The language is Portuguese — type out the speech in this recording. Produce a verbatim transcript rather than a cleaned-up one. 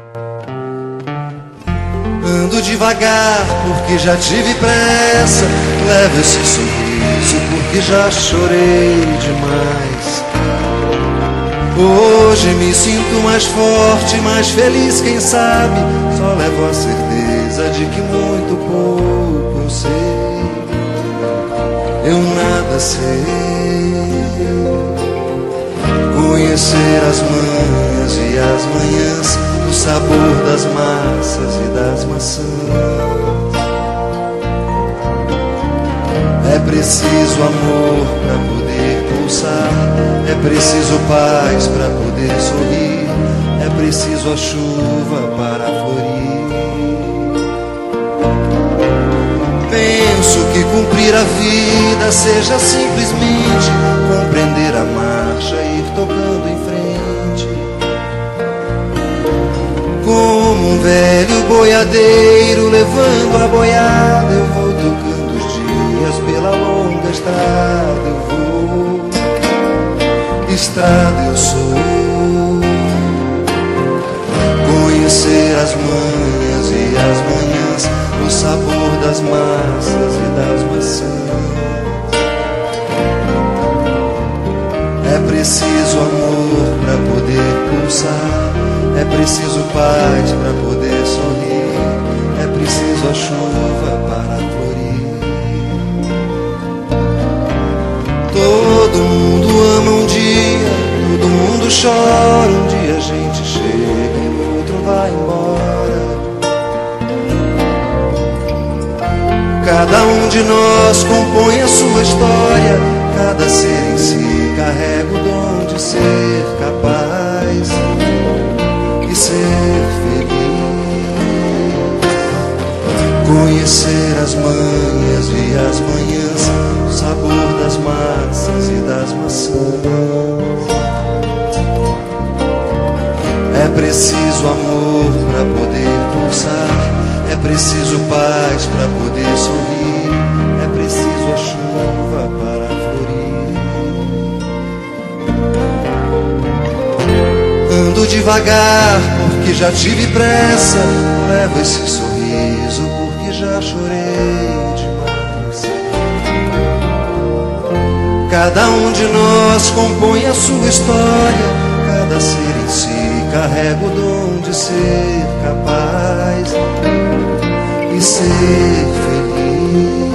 Ando devagar porque já tive pressa, levo esse sorriso porque já chorei demais. Hoje me sinto mais forte, mais feliz, quem sabe. Só levo a certeza de que muito pouco eu sei. Eu nada sei. Conhecer as manhas e as manhãs, o sabor das massas e das maçãs. É preciso amor para poder pulsar, é preciso paz para poder sorrir, é preciso a chuva para florir. Penso que cumprir a vida seja simplesmente compreender a marcha e ir tocando em frente. Como um velho boiadeiro levando a boiada, eu vou tocando os dias pela longa estrada. Eu vou, estrada eu sou. Conhecer as manhãs e as manhãs, o sabor das massas e das maçãs. É preciso amor para poder pulsar, é preciso paz para poder sorrir, é preciso a chuva para florir. Todo mundo ama um dia, todo mundo chora. Um dia a gente chega e o outro vai embora. Cada um de nós compõe a sua história, cada ser em si carrega o dom de ser capaz e ser feliz. Conhecer as manhas e as manhãs, o sabor das massas e das maçãs. É preciso amor para poder pulsar, é preciso paz para poder sorrir, é preciso a chuva para florir. Ando devagar porque já tive pressa, levo esse sorriso porque já chorei demais. Cada um de nós compõe a sua história, cada ser em si carrega o dom de ser capaz e ser feliz.